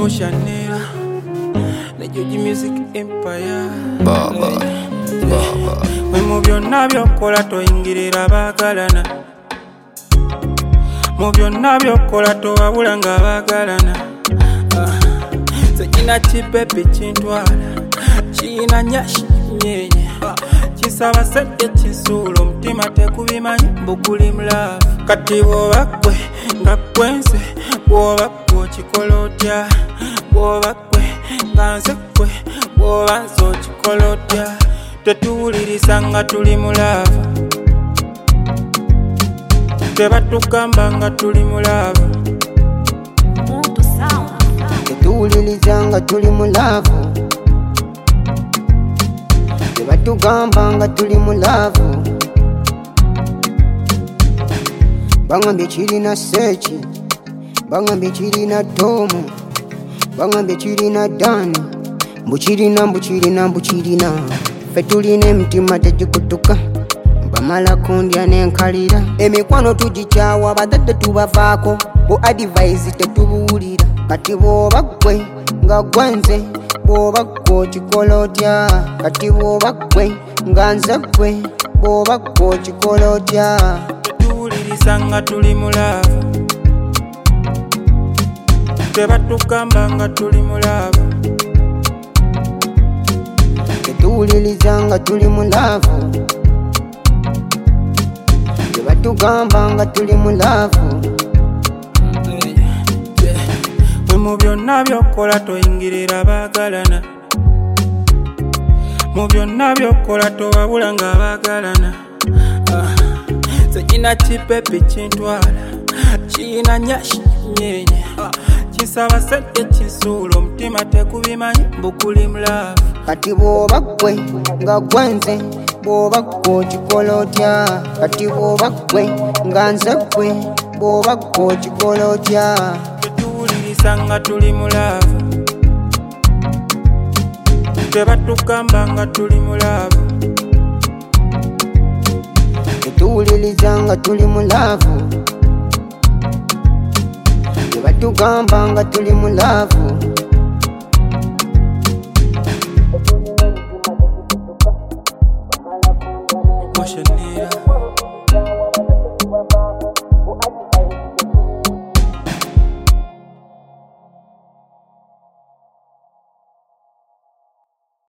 Mushanira ne Joji Music Empire Baba. Mwe mu byonna by'okola toyingirira baagalana, mu byonna by'okola towabula nga baagalana. Sekina kipepi kintwala kiyina nyashi nyenye kisaba sente kinsuula omutima tekubimanyi mbuguli mulaavu. Kati bw'oba ggwe nga gwenze, bw'oba ggwe okikola otya, bw'oba ggwe nga nze ggwe, bw'oba nze okikola otya. Tetuwuliriza nga tuli mulaavu, tebatugamba nga tuli mulaavu. Tetuwuliriza nga tuli mulaavu, tebatugamba nga tuli mulaavu. Bangambye kirina seeki, bangambye kirina Tomu, bangambye kirina Dani, mbukirina mbukirina. Ffe tulina emitima tegikutuka, bamala kundya n'enkalira. Emikwano tugikyawa badadde tubavaako, bu advice tetubuwulira. Kati bw'oba ggwe nga gwenze, bw'oba ggwe okikola otya. Kati bw'oba ggwe nga nze ggwe, bw'oba ggwe okikola otya. Tetuwuliriza nga tuli mulaavu, tebatugamba nga tuli mulaavu. Tetuwuliriza nga tuli mulaavu, tebatugamba nga tuli mulaavu. Mwe mu byonna by'okola toyingirira baagalana, mu byonna by'okola towabula nga baagalana. Sekina kipepi kintwala kiyina nyashi nyenye kisaba sente kinsuula omutima tekubimanyi mbuguli mulaavu. Kati bw'oba ggwe nga gwenze, bw'oba ggwe okikola otya. Kati bw'oba ggwe nga nze ggwe, bw'oba ggwe okikola otya. Tetuwuliriza nga tuli mulaavu, tebatugamba nga tuli mulaavu. Tetuwuliriza nga tuli mulaavu, tebatugamba nga tuli mulaavu. Mushanira